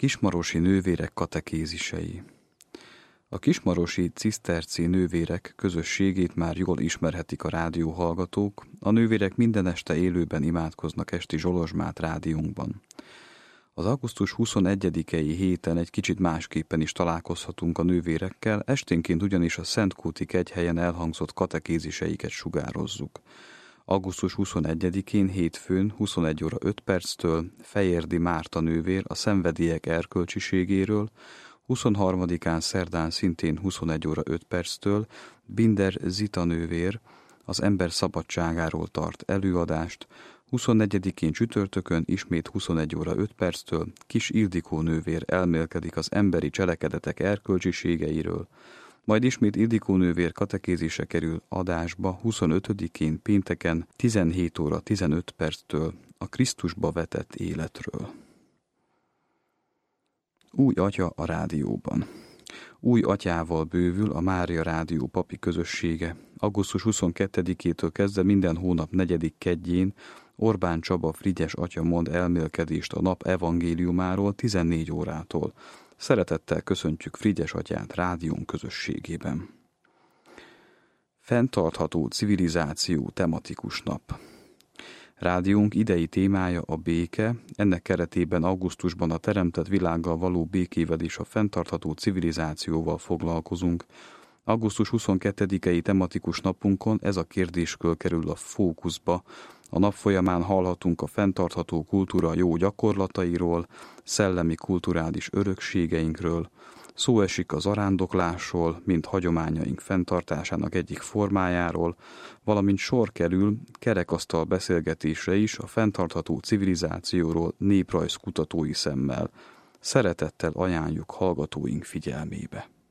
Kismarosi nővérek katekézisei. A kismarosi ciszterci nővérek közösségét már jól ismerhetik a rádióhallgatók. A nővérek minden este élőben imádkoznak esti zsolozsmát rádiónkban. Az augusztus 21-i héten egy kicsit másképpen is találkozhatunk a nővérekkel, esténként ugyanis a Szentkúti kegyhelyen elhangzott katekéziseiket sugározzuk. Augusztus 21-én hétfőn 21 óra 5 perctől Fejérdi Márta nővér a szenvedélyek erkölcsiségéről, 23-án szerdán szintén 21 óra 5 perctől Binder Zita nővér az ember szabadságáról tart előadást, 24-én csütörtökön ismét 21 óra 5 perctől Kis Ildikó nővér elmélkedik az emberi cselekedetek erkölcsiségeiről, majd ismét Ildikó nővér katekézise kerül adásba 25-én pénteken 17 óra 15 perctől a Krisztusba vetett életről. Új atya a rádióban. Új atyával bővül a Mária Rádió papi közössége. Augusztus 22-től kezdve minden hónap 4. kedjén Orbán Csaba Frigyes atya mond elmélkedést a nap evangéliumáról 14 órától. Szeretettel köszöntjük Frigyes atyát rádión közösségében. Fenntartható civilizáció tematikus nap. Rádiónk idei témája a béke, ennek keretében augusztusban a teremtett világgal való békével és a fenntartható civilizációval foglalkozunk. Augusztus 22-i tematikus napunkon ez a kérdéskör kerül a fókuszba. A nap folyamán hallhatunk a fenntartható kultúra jó gyakorlatairól, szellemi kulturális örökségeinkről, szó esik az zarándoklásról, mint hagyományaink fenntartásának egyik formájáról, valamint sor kerül kerekasztal beszélgetésre is a fenntartható civilizációról néprajz kutatói szemmel. Szeretettel ajánljuk hallgatóink figyelmébe.